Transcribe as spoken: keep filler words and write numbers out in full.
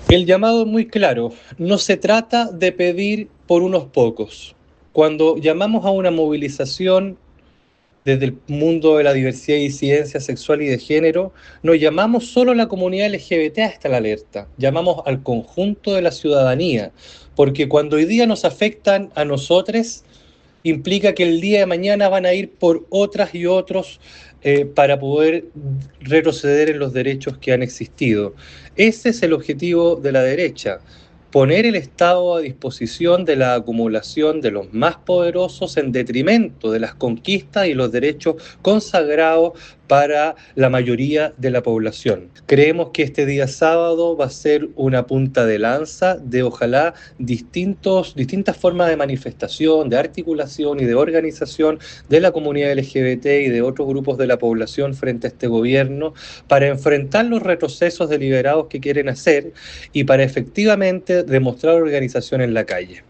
El llamado es muy claro, no se trata de pedir por unos pocos. Cuando llamamos a una movilización desde el mundo de la diversidad y disidencia sexual y de género, no llamamos solo a la comunidad L G B T a estar alerta, llamamos al conjunto de la ciudadanía, porque cuando hoy día nos afectan a nosotros, implica que el día de mañana van a ir por otras y otros eh, para poder retroceder en los derechos que han existido. Ese es el objetivo de la derecha, poner el Estado a disposición de la acumulación de los más poderosos en detrimento de las conquistas y los derechos consagrados para la mayoría de la población. Creemos que este día sábado va a ser una punta de lanza de ojalá distintos, distintas formas de manifestación, de articulación y de organización de la comunidad L G B T y de otros grupos de la población frente a este gobierno para enfrentar los retrocesos deliberados que quieren hacer y para efectivamente demostrar organización en la calle.